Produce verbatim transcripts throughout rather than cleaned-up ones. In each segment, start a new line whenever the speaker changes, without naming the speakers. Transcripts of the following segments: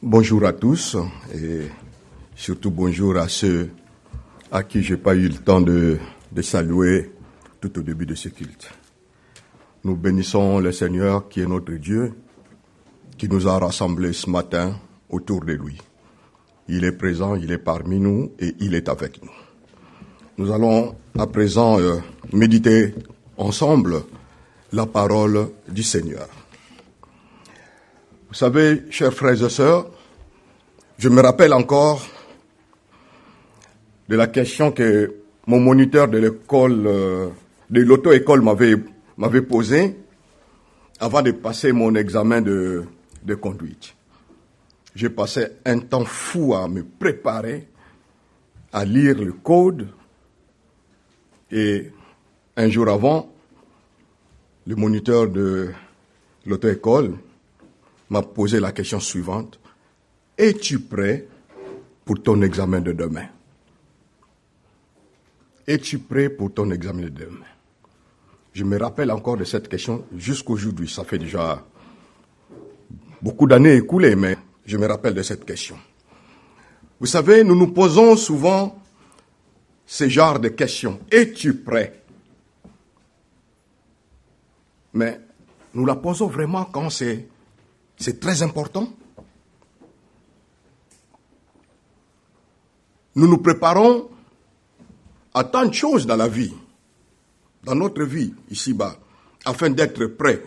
Bonjour à tous et surtout bonjour à ceux à qui je n'ai pas eu le temps de, de saluer tout au début de ce culte. Nous bénissons le Seigneur qui est notre Dieu, qui nous a rassemblés ce matin autour de lui. Il est présent, il est parmi nous et il est avec nous. Nous allons à présent euh, méditer ensemble la parole du Seigneur. Vous savez, chers frères et sœurs, je me rappelle encore de la question que mon moniteur de l'école, euh, de l'auto-école m'avait, m'avait posée avant de passer mon examen de, de conduite. J'ai passé un temps fou à me préparer, à lire le code, et un jour avant, le moniteur de l'auto-école m'a posé la question suivante. Es-tu prêt pour ton examen de demain? Es-tu prêt pour ton examen de demain? Je me rappelle encore de cette question jusqu'aujourd'hui. Ça fait déjà beaucoup d'années écoulées, mais je me rappelle de cette question. Vous savez, nous nous posons souvent ce genre de questions. Es-tu prêt? Mais nous la posons vraiment quand c'est, c'est très important. Nous nous préparons à tant de choses dans la vie, dans notre vie, ici-bas, afin d'être prêts.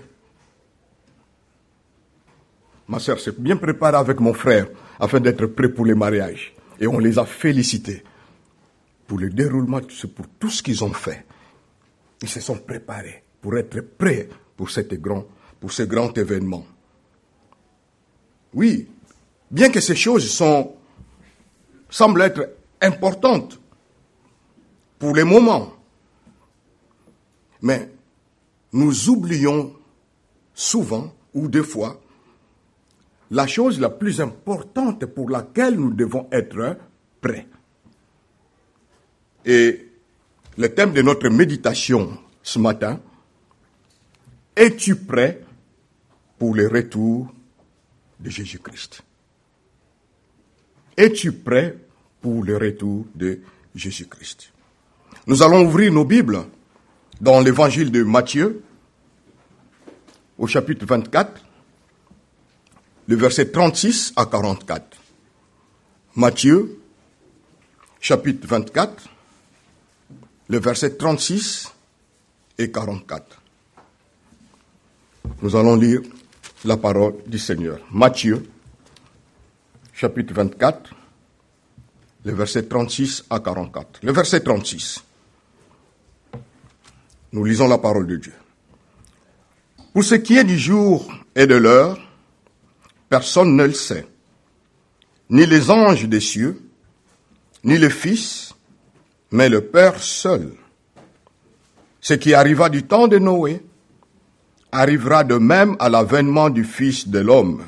Ma sœur s'est bien préparée avec mon frère, afin d'être prêt pour les mariages. Et on les a félicités pour le déroulement, pour tout ce qu'ils ont fait. Ils se sont préparés pour être prêts pour, cette grand, pour ce grand événement. Oui, bien que ces choses sont, semblent être importantes pour les moments, mais nous oublions souvent, ou des fois, la chose la plus importante pour laquelle nous devons être prêts. Et le thème de notre méditation ce matin, es-tu prêt pour le retour de Jésus-Christ? Es-tu prêt pour le retour de Jésus-Christ? Nous allons ouvrir nos Bibles dans l'évangile de Matthieu, au chapitre vingt-quatre, le verset trente-six à quarante-quatre. Matthieu, chapitre vingt-quatre, le verset trente-six et quarante-quatre. Nous allons lire la parole du Seigneur. Matthieu, chapitre vingt-quatre, le verset trente-six à quarante-quatre. Le verset trente-six. Nous lisons la parole de Dieu. Pour ce qui est du jour et de l'heure, personne ne le sait, ni les anges des cieux, ni le Fils, mais le Père seul. Ce qui arriva du temps de Noé arrivera de même à l'avènement du Fils de l'homme.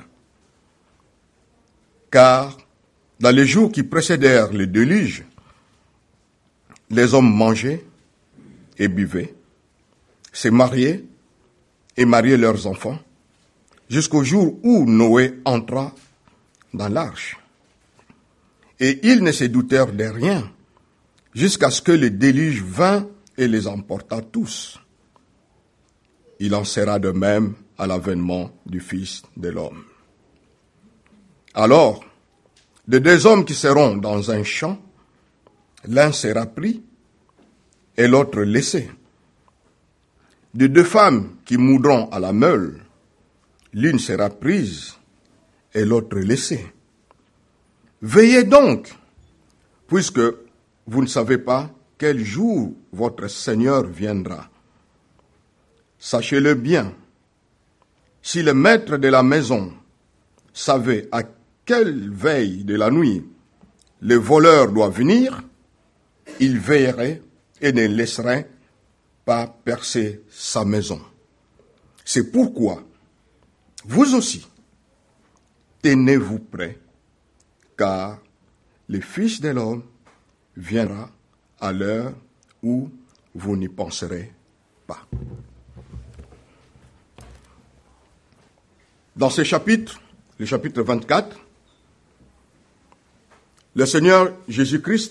Car dans les jours qui précédèrent le déluge, les hommes mangeaient et buvaient, se mariaient et mariaient leurs enfants, jusqu'au jour où Noé entra dans l'arche. Et ils ne se doutèrent de rien, jusqu'à ce que le déluge vînt et les emporta tous. Il en sera de même à l'avènement du Fils de l'homme. Alors, de deux hommes qui seront dans un champ, l'un sera pris et l'autre laissé. De deux femmes qui moudront à la meule, l'une sera prise et l'autre laissée. Veillez donc, puisque vous ne savez pas quel jour votre Seigneur viendra. Sachez-le bien, si le maître de la maison savait à quelle veille de la nuit le voleur doit venir, il veillerait et ne laisserait pas percer sa maison. C'est pourquoi, vous aussi, tenez-vous prêts, car le Fils de l'homme viendra à l'heure où vous n'y penserez pas. Dans ce chapitre, le chapitre vingt-quatre, le Seigneur Jésus-Christ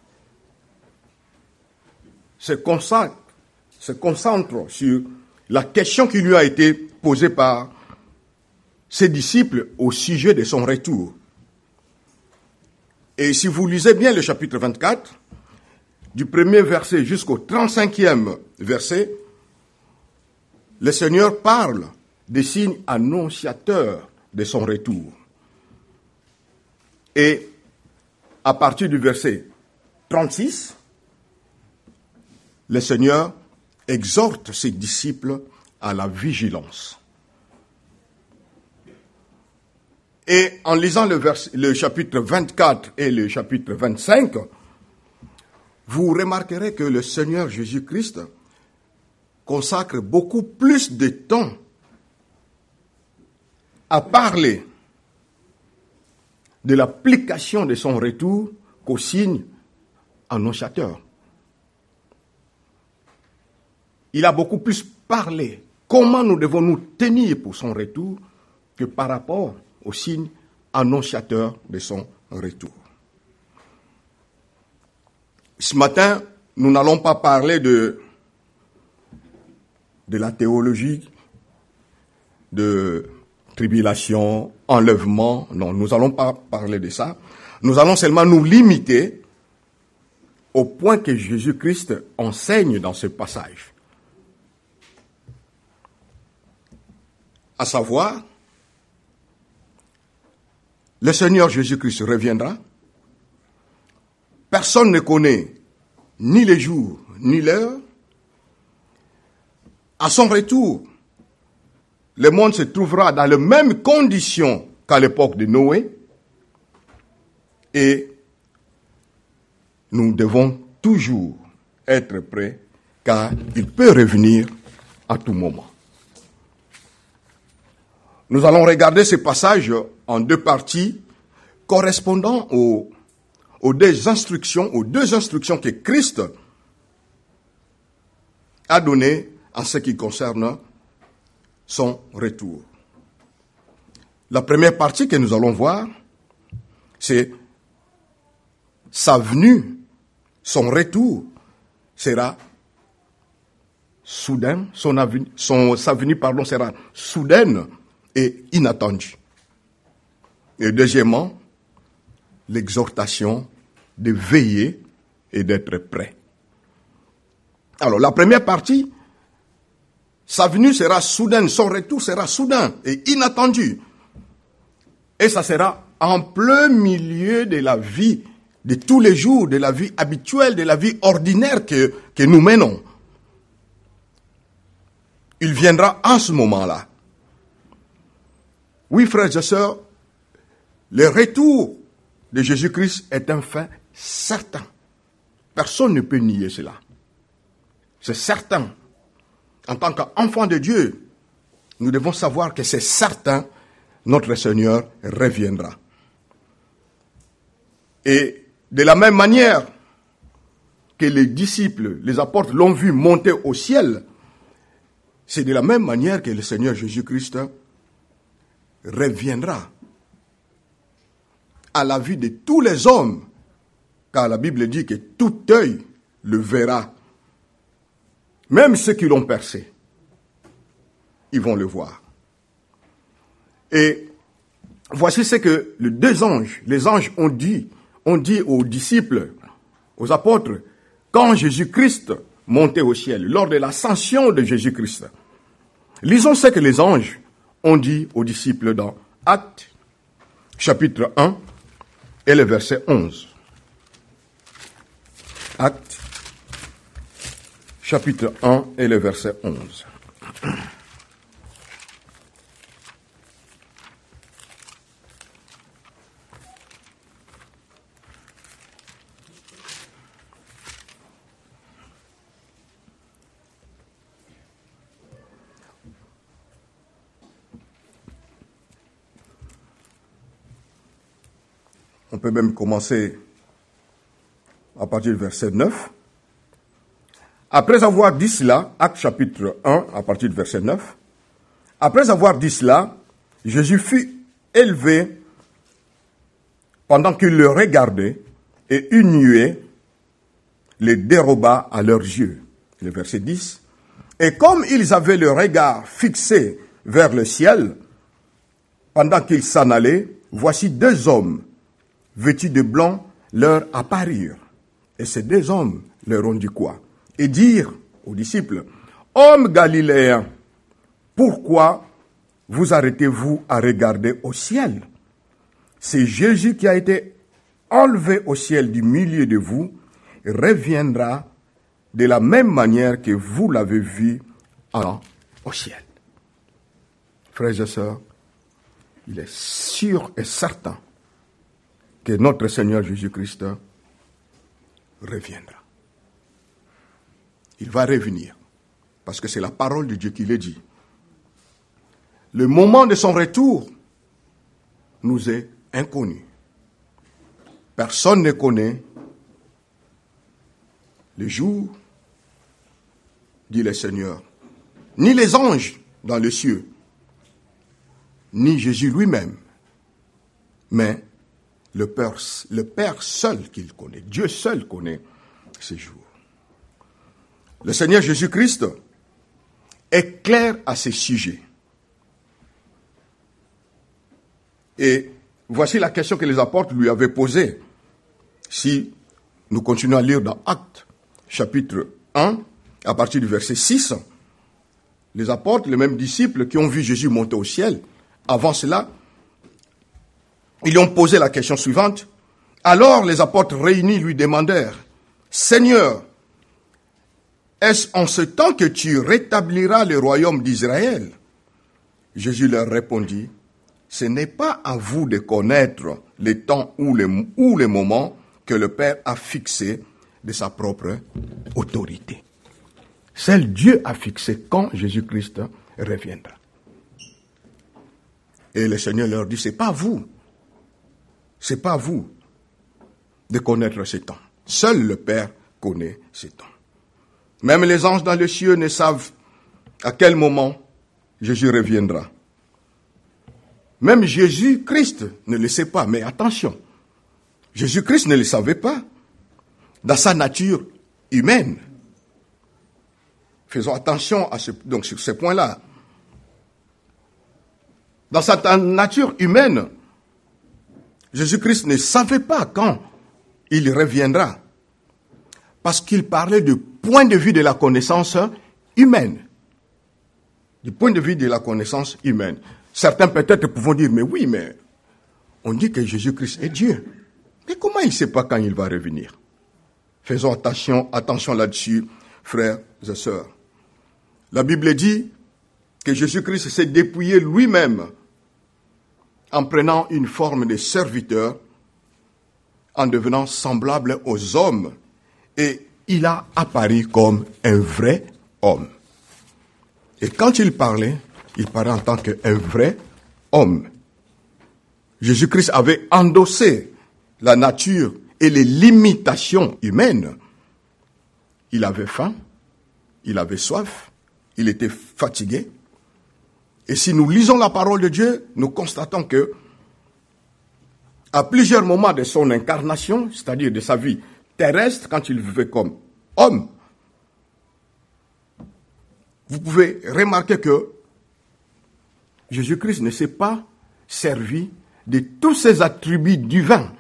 se consacre, se concentre sur la question qui lui a été posée par ses disciples au sujet de son retour. Et si vous lisez bien le chapitre vingt-quatre, du premier verset jusqu'au trente-cinquième verset, le Seigneur parle des signes annonciateurs de son retour. Et à partir du verset trente-six, le Seigneur exhorte ses disciples à la vigilance. Et en lisant le, vers, le chapitre vingt-quatre et le chapitre vingt-cinq, vous remarquerez que le Seigneur Jésus-Christ consacre beaucoup plus de temps à parler de l'application de son retour qu'aux signes annonciateurs. Il a beaucoup plus parlé comment nous devons nous tenir pour son retour que par rapport aux signes annonciateurs de son retour. Ce matin, nous n'allons pas parler de, de la théologie, de tribulation, enlèvement. Non, nous n'allons pas parler de ça. Nous allons seulement nous limiter au point que Jésus-Christ enseigne dans ce passage. À savoir, le Seigneur Jésus-Christ reviendra. Personne ne connaît ni les jours, ni l'heure. À son retour, le monde se trouvera dans les mêmes conditions qu'à l'époque de Noé. Et nous devons toujours être prêts, car il peut revenir à tout moment. Nous allons regarder ce passage en deux parties, correspondant aux, aux deux instructions, aux deux instructions que Christ a données en ce qui concerne son retour. La première partie que nous allons voir, c'est sa venue, son retour sera soudain, son, avenue, son sa venue pardon, sera soudaine et inattendue. Et deuxièmement, l'exhortation de veiller et d'être prêt. Alors, la première partie, sa venue sera soudaine, son retour sera soudain et inattendu. Et ça sera en plein milieu de la vie de tous les jours, de la vie habituelle, de la vie ordinaire que, que nous menons. Il viendra en ce moment-là. Oui, frères et sœurs, le retour de Jésus-Christ est un fait certain. Personne ne peut nier cela. C'est certain. En tant qu'enfant de Dieu, nous devons savoir que c'est certain, notre Seigneur reviendra. Et de la même manière que les disciples, les apôtres l'ont vu monter au ciel, c'est de la même manière que le Seigneur Jésus-Christ reviendra à la vue de tous les hommes, car la Bible dit que tout œil le verra. Même ceux qui l'ont percé, ils vont le voir. Et voici ce que les deux anges, les anges ont dit, ont dit aux disciples, aux apôtres, quand Jésus-Christ montait au ciel, lors de l'ascension de Jésus-Christ. Lisons ce que les anges ont dit aux disciples dans Actes, chapitre un, et le verset onze. Actes, chapitre un, et le verset onze. On peut même commencer à partir du verset neuf. Après avoir dit cela, Acte chapitre un, à partir du verset neuf, après avoir dit cela, Jésus fut élevé pendant qu'ils le regardaient, et une nuée les déroba à leurs yeux. Le verset dix. Et comme ils avaient le regard fixé vers le ciel, pendant qu'ils s'en allaient, voici deux hommes, vêtus de blanc, leur apparurent. Et ces deux hommes leur ont dit quoi? Et dirent aux disciples, hommes galiléens, pourquoi vous arrêtez-vous à regarder au ciel? C'est Jésus qui a été enlevé au ciel du milieu de vous, reviendra de la même manière que vous l'avez vu en, au ciel. Frères et sœurs, il est sûr et certain que notre Seigneur Jésus-Christ reviendra. Il va revenir, parce que c'est la parole de Dieu qui le dit. Le moment de son retour nous est inconnu. Personne ne connaît le jour, dit le Seigneur, ni les anges dans les cieux, ni Jésus lui-même, mais le Père, le Père seul qu'il connaît, Dieu seul connaît ces jours. Le Seigneur Jésus-Christ est clair à ces sujets. Et voici la question que les apôtres lui avaient posée. Si nous continuons à lire dans Actes, chapitre un, à partir du verset six, les apôtres, les mêmes disciples qui ont vu Jésus monter au ciel, avant cela, ils lui ont posé la question suivante. Alors les apôtres réunis lui demandèrent, « Seigneur, est-ce en ce temps que tu rétabliras le royaume d'Israël ?» Jésus leur répondit, « Ce n'est pas à vous de connaître les temps ou les, ou les moments que le Père a fixés de sa propre autorité. » Seul Dieu a fixé quand Jésus-Christ reviendra. Et le Seigneur leur dit, c'est pas vous. C'est pas vous de connaître ces temps. Seul le Père connaît ces temps. Même les anges dans les cieux ne savent à quel moment Jésus reviendra. Même Jésus-Christ ne le sait pas, mais attention, Jésus-Christ ne le savait pas dans sa nature humaine. Faisons attention à ce, donc sur ce point-là. Dans sa nature humaine, Jésus-Christ ne savait pas quand il reviendra, parce qu'il parlait du point de vue de la connaissance humaine. Du point de vue de la connaissance humaine. Certains peut-être pourront dire, mais oui, mais on dit que Jésus-Christ est Dieu. Mais comment il ne sait pas quand il va revenir? Faisons attention, attention là-dessus, frères et sœurs. La Bible dit que Jésus-Christ s'est dépouillé lui-même en prenant une forme de serviteur, en devenant semblable aux hommes, et il a apparu comme un vrai homme. Et quand il parlait, il parlait en tant qu'un vrai homme. Jésus-Christ avait endossé la nature et les limitations humaines. Il avait faim, il avait soif, il était fatigué. Et si nous lisons la parole de Dieu, nous constatons que, à plusieurs moments de son incarnation, c'est-à-dire de sa vie terrestre, quand il vivait comme homme, vous pouvez remarquer que Jésus-Christ ne s'est pas servi de tous ses attributs divins.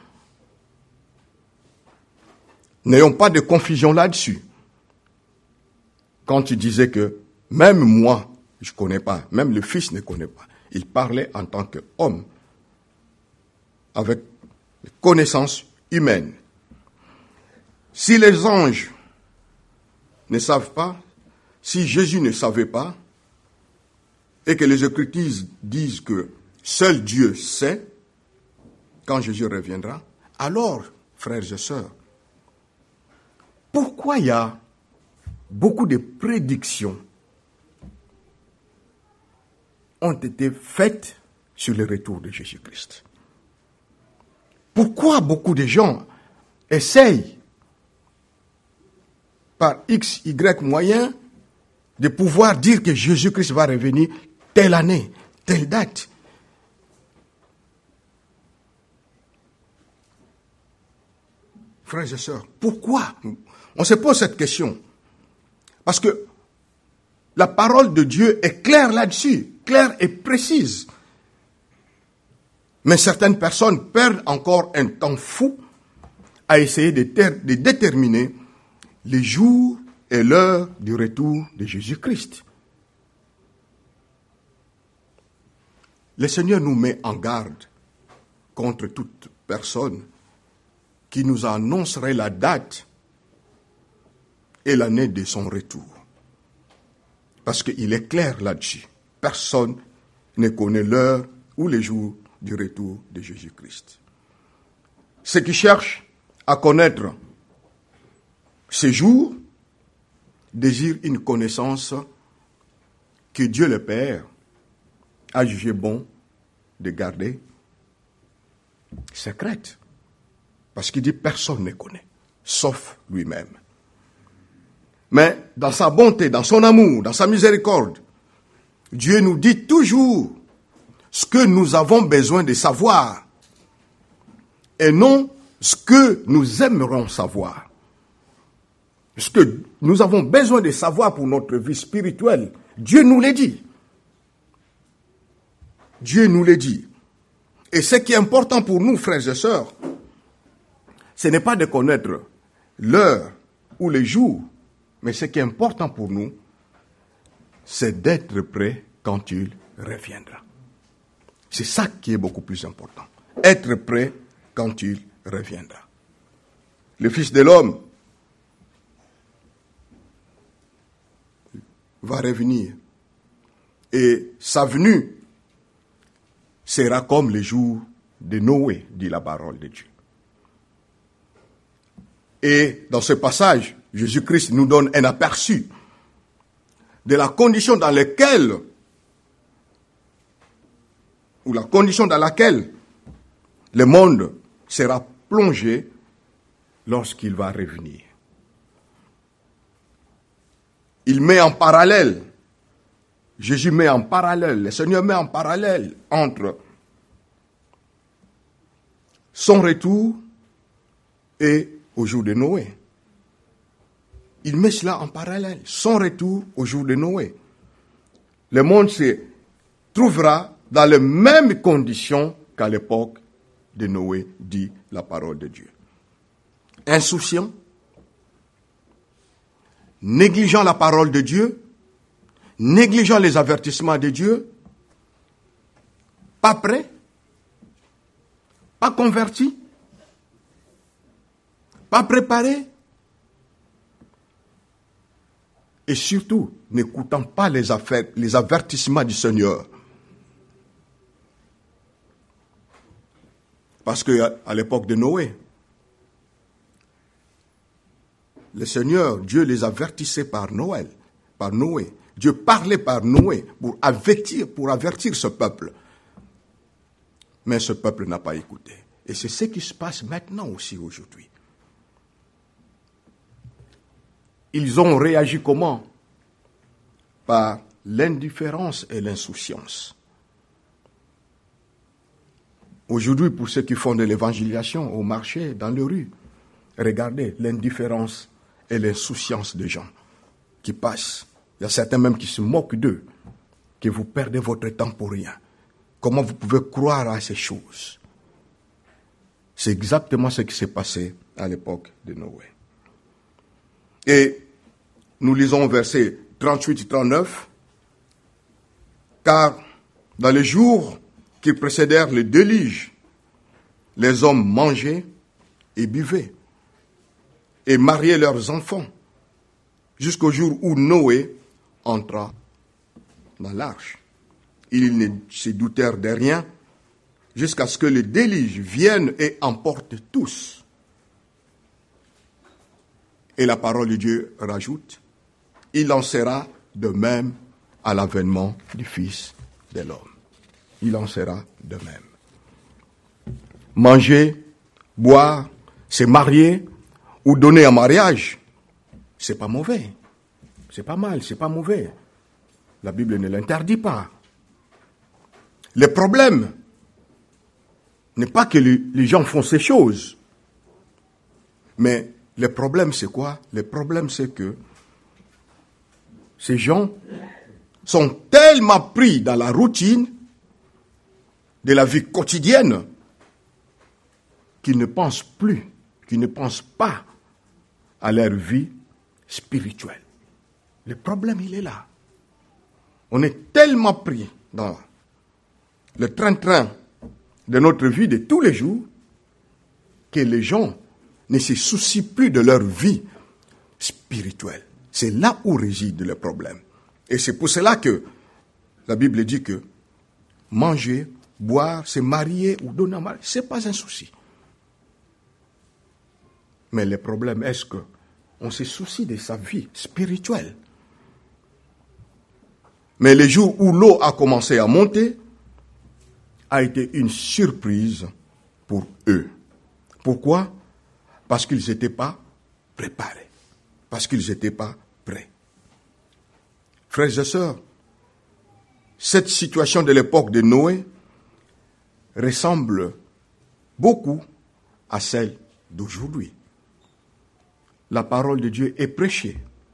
N'ayons pas de confusion là-dessus. Quand il disait que même moi, je ne connais pas, même le Fils ne connaît pas. Il parlait en tant qu'homme, avec les connaissances humaines. Si les anges ne savent pas, si Jésus ne savait pas, et que les Écritures disent que seul Dieu sait quand Jésus reviendra, alors, frères et sœurs, pourquoi il y a beaucoup de prédictions ont été faites sur le retour de Jésus-Christ? Pourquoi beaucoup de gens essayent, par X, Y moyens, de pouvoir dire que Jésus-Christ va revenir telle année, telle date? frères et sœurs, pourquoi? On se pose cette question. Parce que la parole de Dieu est claire là-dessus, claire et précise. Mais certaines personnes perdent encore un temps fou à essayer de, ter- de déterminer les jours et l'heure du retour de Jésus-Christ. Le Seigneur nous met en garde contre toute personne qui nous annoncerait la date et l'année de son retour. Parce qu'il est clair là-dessus. Personne ne connaît l'heure ou les jours du retour de Jésus-Christ. Ceux qui cherchent à connaître ces jours désirent une connaissance que Dieu le Père a jugé bon de garder secrète. Parce qu'il dit personne ne connaît, sauf lui-même. Mais dans sa bonté, dans son amour, dans sa miséricorde, Dieu nous dit toujours ce que nous avons besoin de savoir et non ce que nous aimerons savoir. Ce que nous avons besoin de savoir pour notre vie spirituelle, Dieu nous l'a dit. Dieu nous l'a dit. Et ce qui est important pour nous, frères et sœurs, ce n'est pas de connaître l'heure ou les jours, mais ce qui est important pour nous, c'est d'être prêt quand il reviendra. C'est ça qui est beaucoup plus important. Être prêt quand il reviendra. Le Fils de l'homme va revenir. Et sa venue sera comme les jours de Noé, dit la parole de Dieu. Et dans ce passage, Jésus-Christ nous donne un aperçu de la condition dans laquelle, ou la condition dans laquelle le monde sera plongé lorsqu'il va revenir. Il met en parallèle, Jésus met en parallèle, le Seigneur met en parallèle entre son retour et au jour de Noé. Il met cela en parallèle, son retour au jour de Noé. Le monde se trouvera dans les mêmes conditions qu'à l'époque de Noé, dit la parole de Dieu. Insouciant, négligeant la parole de Dieu, négligeant les avertissements de Dieu, pas prêt, pas converti, pas préparé, et surtout n'écoutant pas les, affaires, les avertissements du Seigneur. Parce qu'à à l'époque de Noé, le Seigneur, Dieu les avertissait par Noël, par Noé. Dieu parlait par Noé pour avertir, pour avertir ce peuple. Mais ce peuple n'a pas écouté. Et c'est ce qui se passe maintenant aussi aujourd'hui. Ils ont réagi comment? Par l'indifférence et l'insouciance. Aujourd'hui, pour ceux qui font de l'évangélisation au marché, dans les rues, regardez l'indifférence et l'insouciance des gens qui passent. Il y a certains même qui se moquent d'eux, que vous perdez votre temps pour rien. Comment vous pouvez croire à ces choses? C'est exactement ce qui s'est passé à l'époque de Noé. Et nous lisons versets trente-huit et trente-neuf. Car dans les jours qui précédèrent le déluge, les hommes mangeaient et buvaient et mariaient leurs enfants jusqu'au jour où Noé entra dans l'arche. Ils ne se doutèrent de rien jusqu'à ce que le déluge vienne et emporte tous. Et la parole de Dieu rajoute, il en sera de même à l'avènement du Fils de l'homme. Il en sera de même. Manger, boire, se marier ou donner en mariage, c'est pas mauvais. C'est pas mal, c'est pas mauvais. La Bible ne l'interdit pas. Le problème n'est pas que les gens font ces choses, Mais le problème, c'est quoi? Le problème, c'est que ces gens sont tellement pris dans la routine de la vie quotidienne qu'ils ne pensent plus, qu'ils ne pensent pas à leur vie spirituelle. Le problème, il est là. On est tellement pris dans le train-train de notre vie de tous les jours que les gens ne se soucient plus de leur vie spirituelle. C'est là où réside le problème. Et c'est pour cela que la Bible dit que manger, boire, se marier ou donner à marier, ce n'est pas un souci. Mais le problème, est-ce qu'on se soucie de sa vie spirituelle? Mais le jour où l'eau a commencé à monter, a été une surprise pour eux. Pourquoi? Parce qu'ils n'étaient pas préparés. Parce qu'ils n'étaient pas prêts. Frères et sœurs, cette situation de l'époque de Noé ressemble beaucoup à celle d'aujourd'hui. La parole de Dieu est prêchée.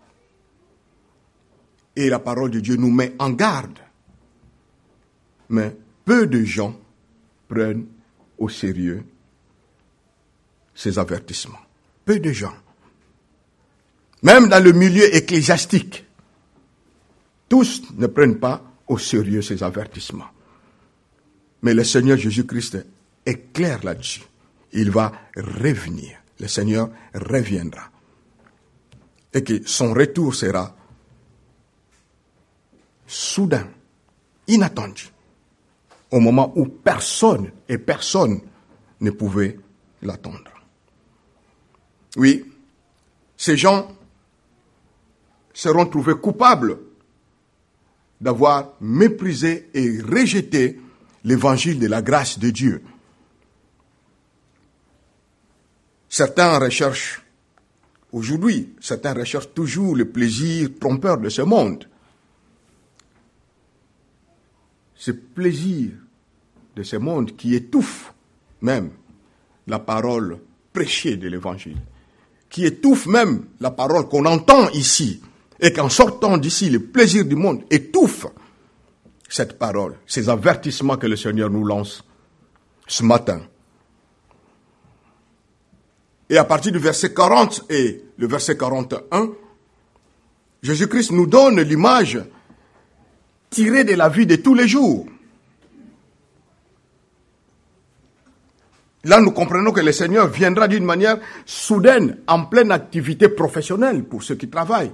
Et la parole de Dieu nous met en garde. Mais peu de gens prennent au sérieux ces avertissements. Peu de gens. Même dans le milieu ecclésiastique, tous ne prennent pas au sérieux ces avertissements. Mais le Seigneur Jésus-Christ est clair là-dessus. Il va revenir. Le Seigneur reviendra. Et que son retour sera soudain, inattendu, au moment où personne et personne ne pouvait l'attendre. Oui, ces gens seront trouvés coupables d'avoir méprisé et rejeté l'évangile de la grâce de Dieu. Certains recherchent, aujourd'hui, certains recherchent toujours le plaisir trompeur de ce monde. Ce plaisir de ce monde qui étouffe même la parole prêchée de l'évangile, qui étouffe même la parole qu'on entend ici, et qu'en sortant d'ici, le plaisir du monde étouffe cette parole, ces avertissements que le Seigneur nous lance ce matin. Et à partir du verset quarante et le verset quarante et un, Jésus-Christ nous donne l'image tirée de la vie de tous les jours. Là, nous comprenons que le Seigneur viendra d'une manière soudaine, en pleine activité professionnelle pour ceux qui travaillent.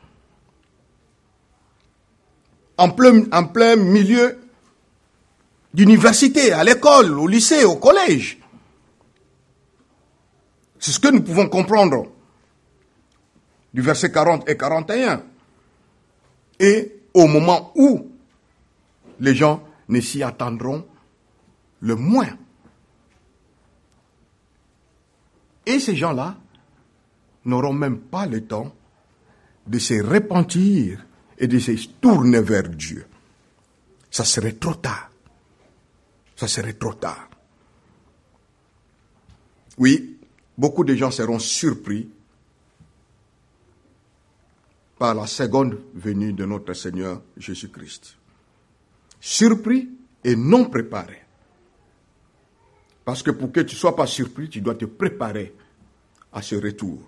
En plein, en plein milieu d'université, à l'école, au lycée, au collège. C'est ce que nous pouvons comprendre du verset quarante et quarante et un. Et au moment où les gens ne s'y attendront le moins. Et ces gens-là n'auront même pas le temps de se repentir et de se tourner vers Dieu. Ça serait trop tard. Ça serait trop tard. Oui, beaucoup de gens seront surpris par la seconde venue de notre Seigneur Jésus-Christ. Surpris et non préparés. Parce que pour que tu ne sois pas surpris, tu dois te préparer à ce retour.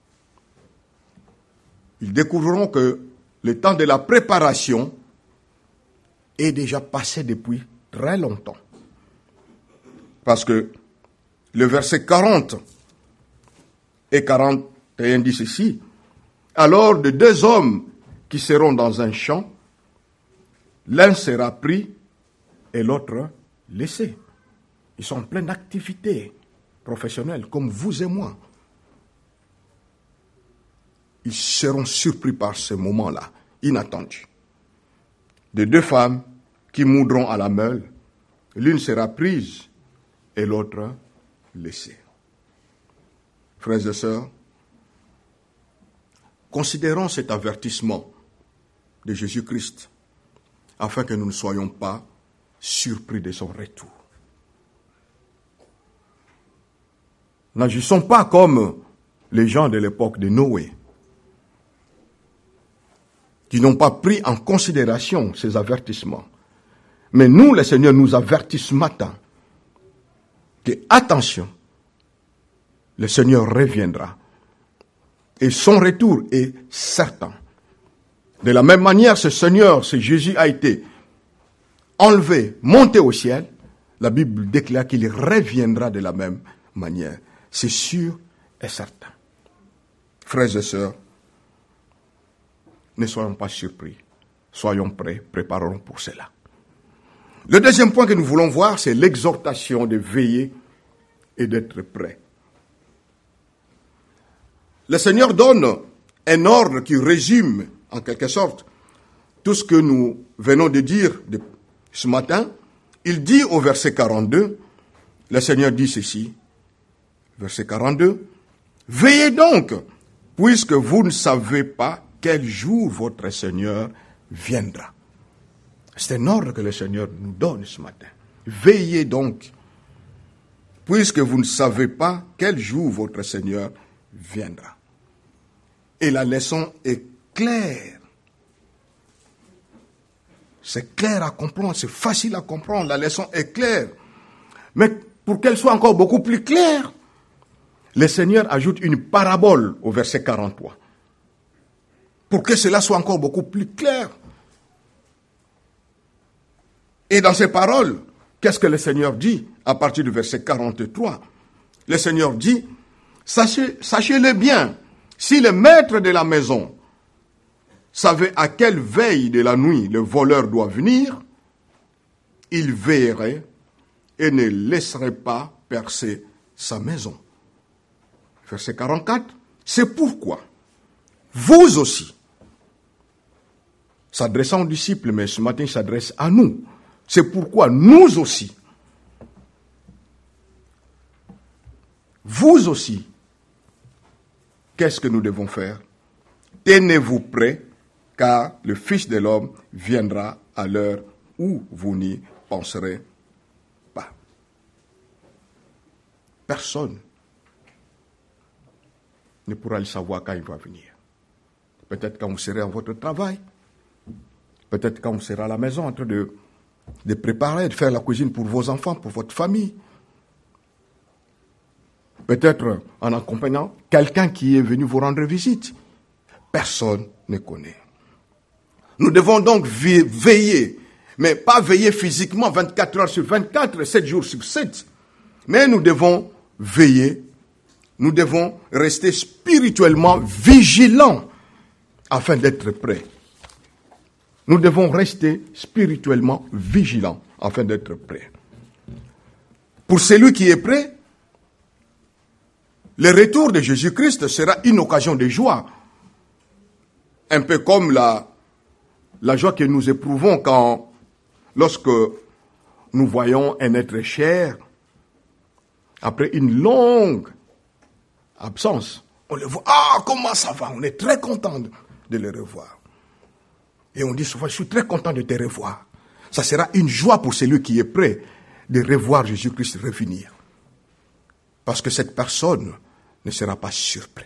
Ils découvriront que le temps de la préparation est déjà passé depuis très longtemps. Parce que le verset quarante et quarante et un dit ceci. Alors de deux hommes qui seront dans un champ, l'un sera pris et l'autre laissé. Ils sont en pleine activité professionnelle, comme vous et moi. Ils seront surpris par ce moment-là, inattendu. De deux femmes qui moudront à la meule, l'une sera prise et l'autre laissée. Frères et sœurs, considérons cet avertissement de Jésus-Christ afin que nous ne soyons pas surpris de son retour. N'agissons pas comme les gens de l'époque de Noé, qui n'ont pas pris en considération ces avertissements. Mais nous, le Seigneur nous avertit ce matin que, attention, le Seigneur reviendra. Et son retour est certain. De la même manière, ce Seigneur, ce Jésus a été enlevé, monté au ciel. La Bible déclare qu'il reviendra de la même manière. C'est sûr et certain. Frères et sœurs, ne soyons pas surpris. Soyons prêts, préparons pour cela. Le deuxième point que nous voulons voir, c'est l'exhortation de veiller et d'être prêt. Le Seigneur donne un ordre qui résume, en quelque sorte, tout ce que nous venons de dire de ce matin. Il dit au verset quarante-deux, le Seigneur dit ceci, verset quarante-deux, « Veillez donc, puisque vous ne savez pas quel jour votre Seigneur viendra. » C'est un ordre que le Seigneur nous donne ce matin. Veillez donc, puisque vous ne savez pas quel jour votre Seigneur viendra. Et la leçon est claire. C'est clair à comprendre, c'est facile à comprendre, la leçon est claire. Mais pour qu'elle soit encore beaucoup plus claire, le Seigneur ajoute une parabole au verset quarante-trois. Pour que cela soit encore beaucoup plus clair. Et dans ces paroles, qu'est-ce que le Seigneur dit à partir du verset quarante-trois? Le Seigneur dit, sachez, sachez-le bien, si le maître de la maison savait à quelle veille de la nuit le voleur doit venir, il veillerait et ne laisserait pas percer sa maison. Verset quarante-quatre, c'est pourquoi vous aussi, s'adressant aux disciples, mais ce matin il s'adresse à nous, c'est pourquoi nous aussi, vous aussi, qu'est-ce que nous devons faire? Tenez-vous prêts, car le Fils de l'homme viendra à l'heure où vous n'y penserez pas. Personne ne pourra le savoir quand il va venir. Peut-être quand vous serez à votre travail, peut-être quand vous serez à la maison en train de, de préparer, de faire la cuisine pour vos enfants, pour votre famille. Peut-être en accompagnant quelqu'un qui est venu vous rendre visite. Personne ne connaît. Nous devons donc veiller, mais pas veiller physiquement vingt-quatre heures sur vingt-quatre, sept jours sur sept. Mais nous devons veiller, nous devons rester spirituellement vigilants afin d'être prêts. Nous devons rester spirituellement vigilants afin d'être prêts. Pour celui qui est prêt, le retour de Jésus-Christ sera une occasion de joie. Un peu comme la, la joie que nous éprouvons quand, lorsque nous voyons un être cher, après une longue absence, on le voit, ah, comment ça va? On est très content de, de le revoir. Et on dit souvent, je suis très content de te revoir. Ça sera une joie pour celui qui est prêt de revoir Jésus-Christ revenir. Parce que cette personne ne sera pas surpris.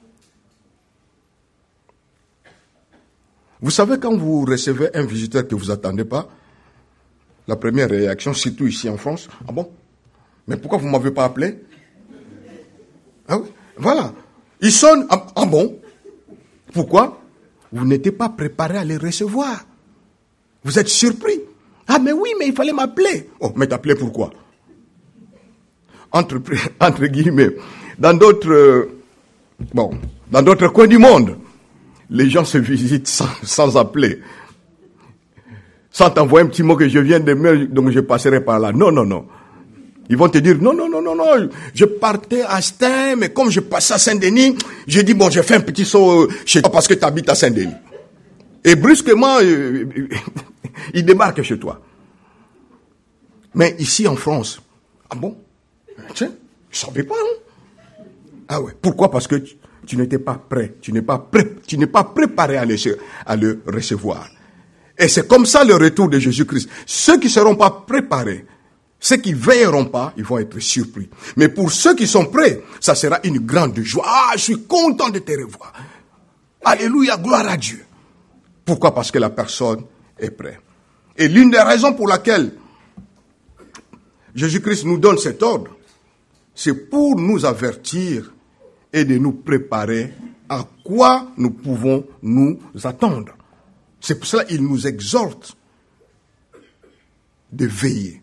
Vous savez, quand vous recevez un visiteur que vous n'attendez pas, la première réaction, surtout ici en France, ah bon? Mais pourquoi vous ne m'avez pas appelé? Ah oui, voilà. Il sonne, ah, ah bon? Pourquoi? Vous n'étiez pas préparé à les recevoir. Vous êtes surpris. Ah mais oui, mais il fallait m'appeler. Oh, mais t'appeler pourquoi? Entre, entre guillemets, dans d'autres, euh, bon, dans d'autres coins du monde, les gens se visitent sans, sans appeler. Sans t'envoyer un petit mot que je viens de me, donc je passerai par là. Non, non, non. Ils vont te dire, non, non, non, non, non, je partais à Stein, mais comme je passais à Saint-Denis, j'ai dit, bon, je fais un petit saut chez toi parce que tu habites à Saint-Denis. Et brusquement, euh, il débarque chez toi. Mais ici en France, ah bon? Tiens, je ne savais pas, hein? Ah ouais. Pourquoi? Parce que tu, tu n'étais pas prêt. Tu n'es pas prêt, tu n'es pas préparé à le, à le recevoir. Et c'est comme ça le retour de Jésus-Christ. Ceux qui ne seront pas préparés Ceux qui ne veilleront pas, ils vont être surpris. Mais pour ceux qui sont prêts, ça sera une grande joie. Ah, je suis content de te revoir. Alléluia, gloire à Dieu. Pourquoi? Parce que la personne est prête. Et l'une des raisons pour laquelle Jésus-Christ nous donne cet ordre, c'est pour nous avertir et de nous préparer à quoi nous pouvons nous attendre. C'est pour cela qu'il nous exhorte de veiller.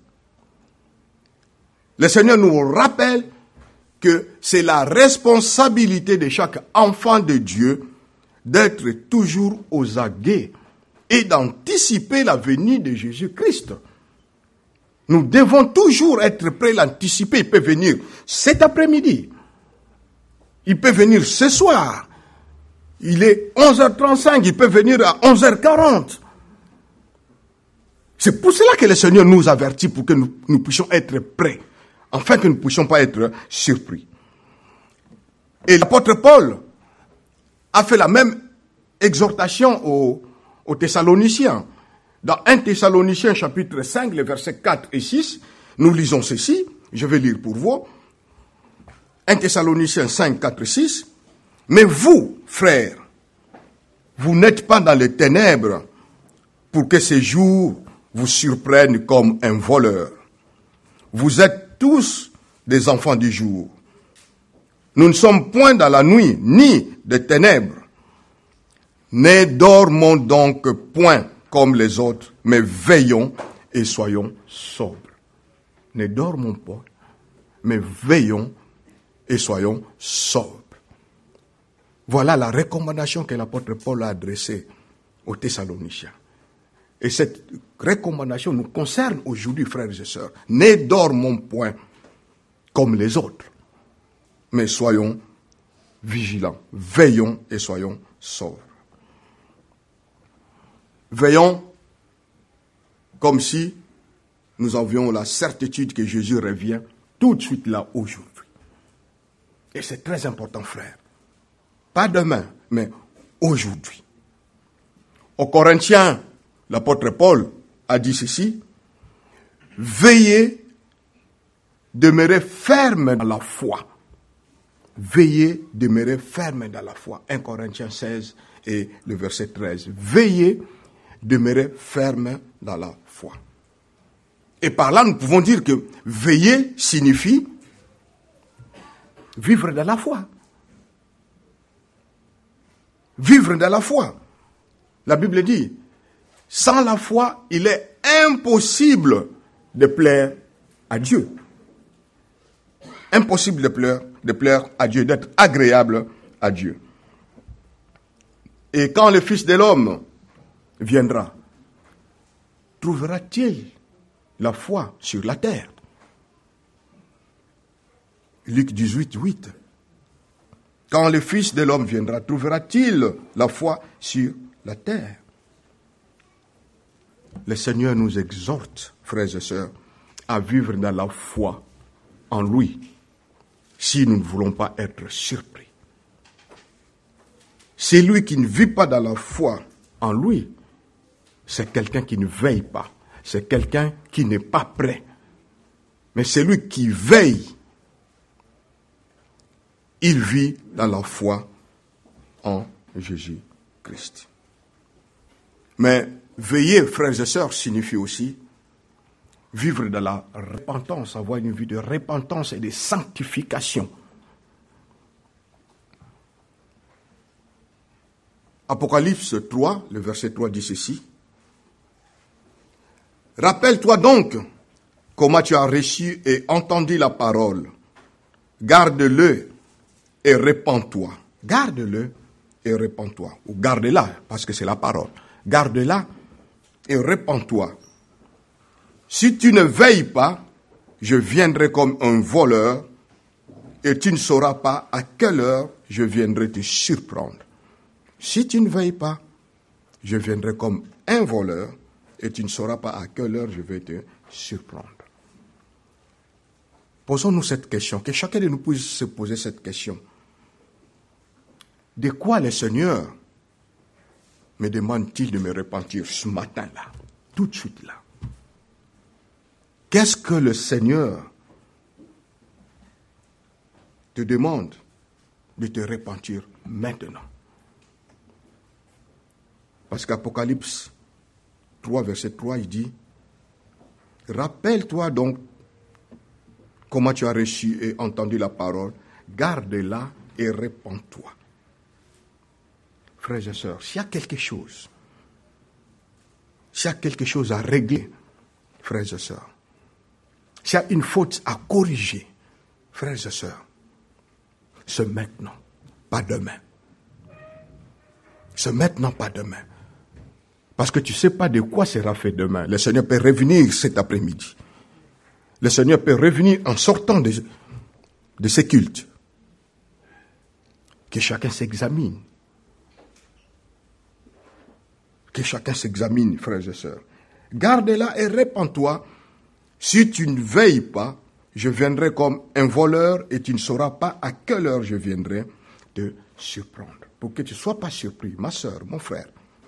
Le Seigneur nous rappelle que c'est la responsabilité de chaque enfant de Dieu d'être toujours aux aguets et d'anticiper la venue de Jésus-Christ. Nous devons toujours être prêts à l'anticiper. Il peut venir cet après-midi. Il peut venir ce soir. Il est onze heures trente-cinq, il peut venir à onze heures quarante. C'est pour cela que le Seigneur nous avertit pour que nous, nous puissions être prêts, afin que nous ne puissions pas être surpris. Et l'apôtre Paul a fait la même exhortation aux, aux Thessaloniciens. Dans un Thessaloniciens chapitre cinq, les versets quatre et six, nous lisons ceci, je vais lire pour vous. un Thessaloniciens cinq, quatre et six. Mais vous, frères, vous n'êtes pas dans les ténèbres pour que ces jours vous surprennent comme un voleur. Vous êtes tous des enfants du jour. Nous ne sommes point dans la nuit, ni des ténèbres. Ne dormons donc point comme les autres, mais veillons et soyons sobres. Ne dormons pas, mais veillons et soyons sobres. Voilà la recommandation que l'apôtre Paul a adressée aux Thessaloniciens. Et cette recommandation nous concerne aujourd'hui, frères et sœurs. Ne dormons point comme les autres, mais soyons vigilants, veillons et soyons sobres. Veillons comme si nous avions la certitude que Jésus revient tout de suite là, aujourd'hui. Et c'est très important, frère. Pas demain, mais aujourd'hui. Aux Corinthiens, l'apôtre Paul a dit ceci: veillez, demeurez ferme dans la foi. Veillez, demeurez ferme dans la foi. un Corinthiens seize et le verset treize. Veillez, demeurez ferme dans la foi. Et par là, nous pouvons dire que veiller signifie vivre dans la foi. Vivre dans la foi. La Bible dit, sans la foi, il est impossible de plaire à Dieu. Impossible de plaire, de plaire à Dieu, d'être agréable à Dieu. Et quand le Fils de l'homme viendra, trouvera-t-il la foi sur la terre? Luc dix-huit, huit. Quand le Fils de l'homme viendra, trouvera-t-il la foi sur la terre? Le Seigneur nous exhorte, frères et sœurs, à vivre dans la foi en lui, si nous ne voulons pas être surpris. Celui qui ne vit pas dans la foi en lui, c'est quelqu'un qui ne veille pas, c'est quelqu'un qui n'est pas prêt. Mais celui qui veille, il vit dans la foi en Jésus-Christ. Mais veiller, frères et sœurs, signifie aussi vivre dans la repentance, avoir une vie de repentance et de sanctification. Apocalypse trois, le verset trois dit ceci. Rappelle-toi donc comment tu as reçu et entendu la parole. Garde-le et répands-toi. Garde-le et répands-toi. Ou garde-la, parce que c'est la parole. Garde-la et répands-toi. Si tu ne veilles pas, je viendrai comme un voleur et tu ne sauras pas à quelle heure je viendrai te surprendre. Si tu ne veilles pas, je viendrai comme un voleur et tu ne sauras pas à quelle heure je vais te surprendre. Posons-nous cette question, que chacun de nous puisse se poser cette question. De quoi le Seigneur me demande-t-il de me repentir ce matin-là, tout de suite là? Qu'est-ce que le Seigneur te demande de te repentir maintenant? Parce qu'Apocalypse trois, verset trois, il dit, rappelle-toi donc comment tu as reçu et entendu la parole, garde-la et répands-toi. Frères et sœurs, s'il y a quelque chose, s'il y a quelque chose à régler, frères et sœurs, s'il y a une faute à corriger, frères et sœurs, c'est maintenant, pas demain. C'est maintenant, pas demain. Parce que tu ne sais pas de quoi sera fait demain. Le Seigneur peut revenir cet après-midi. Le Seigneur peut revenir en sortant de, de ces cultes. Que chacun s'examine. Que chacun s'examine, frères et sœurs. Garde-la et répands-toi. Si tu ne veilles pas, je viendrai comme un voleur et tu ne sauras pas à quelle heure je viendrai te surprendre. Pour que tu ne sois pas surpris, ma sœur, mon frère.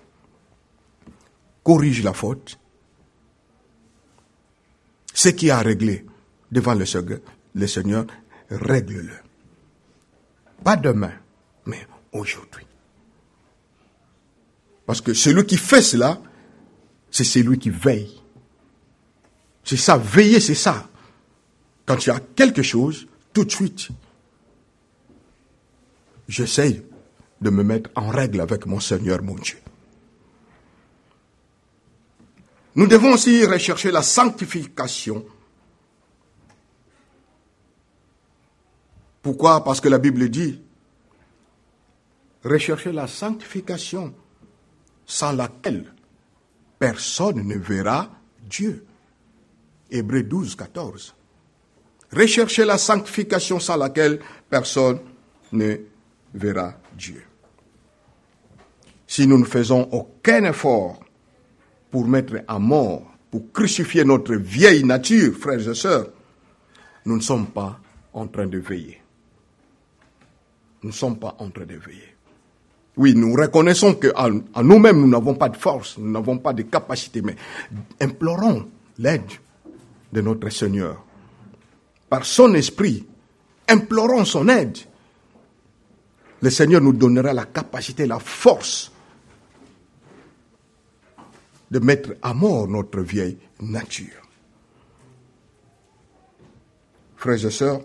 Corrige la faute. Ce qui a réglé devant le Seigneur, le Seigneur, règle-le. Pas demain, mais aujourd'hui. Parce que celui qui fait cela, c'est celui qui veille. C'est ça, veiller, c'est ça. Quand il y a quelque chose, tout de suite, j'essaye de me mettre en règle avec mon Seigneur, mon Dieu. Nous devons aussi rechercher la sanctification. Pourquoi? Parce que la Bible dit, rechercher la sanctification sans laquelle personne ne verra Dieu. Hébreux douze, quatorze. Rechercher la sanctification sans laquelle personne ne verra Dieu. Si nous ne faisons aucun effort pour mettre à mort, pour crucifier notre vieille nature, frères et sœurs, nous ne sommes pas en train de veiller. Nous ne sommes pas en train de veiller. Oui, nous reconnaissons qu'en en nous-mêmes, nous n'avons pas de force, nous n'avons pas de capacité, mais implorons l'aide de notre Seigneur. Par son esprit, implorons son aide. Le Seigneur nous donnera la capacité, la force de mettre à mort notre vieille nature. Frères et sœurs,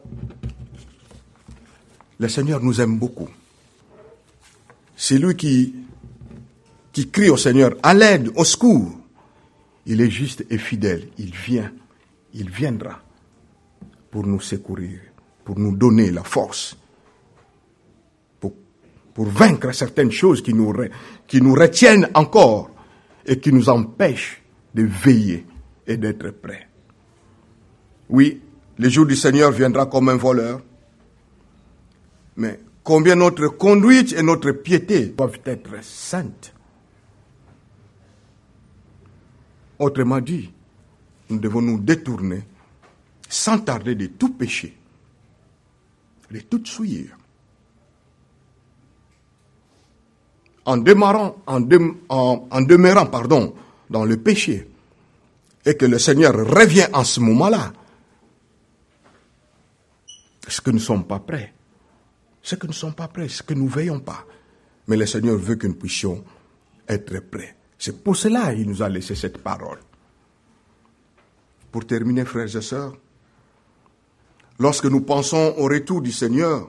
le Seigneur nous aime beaucoup. C'est lui qui, qui crie au Seigneur, à l'aide, au secours. Il est juste et fidèle. Il vient, il viendra pour nous secourir, pour nous donner la force, pour, pour vaincre certaines choses qui nous, qui nous retiennent encore et qui nous empêchent de veiller et d'être prêts. Oui, le jour du Seigneur viendra comme un voleur, mais combien notre conduite et notre piété doivent être saintes. Autrement dit, nous devons nous détourner sans tarder de tout péché, de toute souillure. En demeurant, en, de, en, en demeurant pardon, dans le péché, et que le Seigneur revient en ce moment-là, est-ce que nous ne sommes pas prêts? C'est que nous ne sommes pas prêts, c'est que nous ne veillons pas. Mais le Seigneur veut que nous puissions être prêts. C'est pour cela qu'il nous a laissé cette parole. Pour terminer, frères et sœurs, lorsque nous pensons au retour du Seigneur,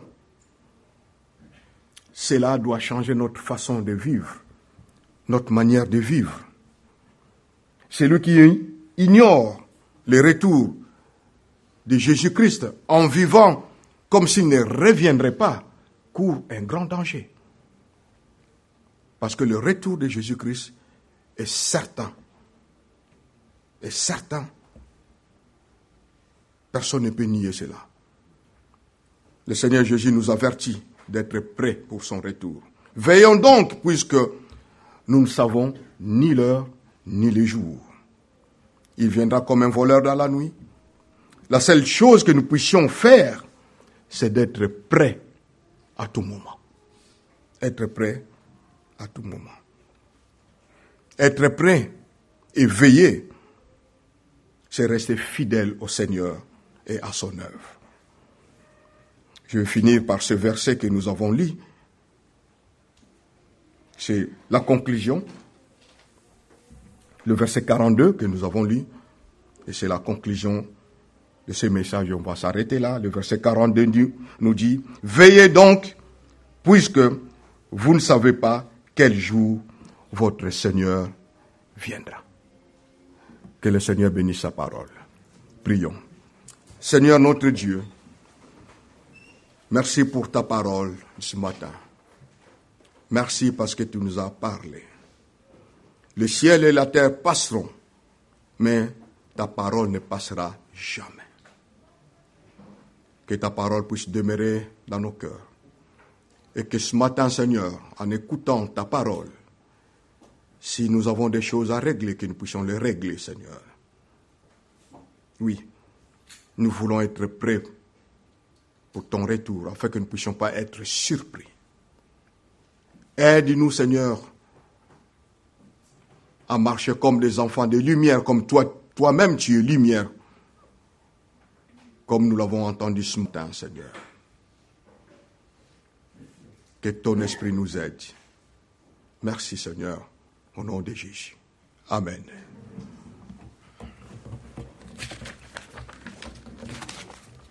cela doit changer notre façon de vivre, notre manière de vivre. Celui qui ignore le retour de Jésus-Christ en vivant comme s'il ne reviendrait pas, court un grand danger. Parce que le retour de Jésus-Christ est certain. Est certain. Personne ne peut nier cela. Le Seigneur Jésus nous avertit d'être prêts pour son retour. Veillons donc, puisque nous ne savons ni l'heure ni le jour. Il viendra comme un voleur dans la nuit. La seule chose que nous puissions faire, c'est d'être prêts à tout moment. Être prêts à tout moment. Être prêts et veiller, c'est rester fidèle au Seigneur et à son œuvre. Je vais finir par ce verset que nous avons lu. C'est la conclusion. Le verset quarante-deux que nous avons lu. Et c'est la conclusion de ce message. On va s'arrêter là. Le verset quarante-deux nous dit, « Veillez donc, puisque vous ne savez pas quel jour votre Seigneur viendra. » Que le Seigneur bénisse sa parole. Prions. Seigneur notre Dieu, merci pour ta parole ce matin. Merci parce que tu nous as parlé. Le ciel et la terre passeront, mais ta parole ne passera jamais. Que ta parole puisse demeurer dans nos cœurs. Et que ce matin, Seigneur, en écoutant ta parole, si nous avons des choses à régler, que nous puissions les régler, Seigneur. Oui, nous voulons être prêts pour ton retour, afin que nous ne puissions pas être surpris. Aide-nous, Seigneur, à marcher comme des enfants de lumière, comme toi, toi-même tu es lumière, comme nous l'avons entendu ce matin, Seigneur. Que ton esprit nous aide. Merci, Seigneur, au nom de Jésus. Amen.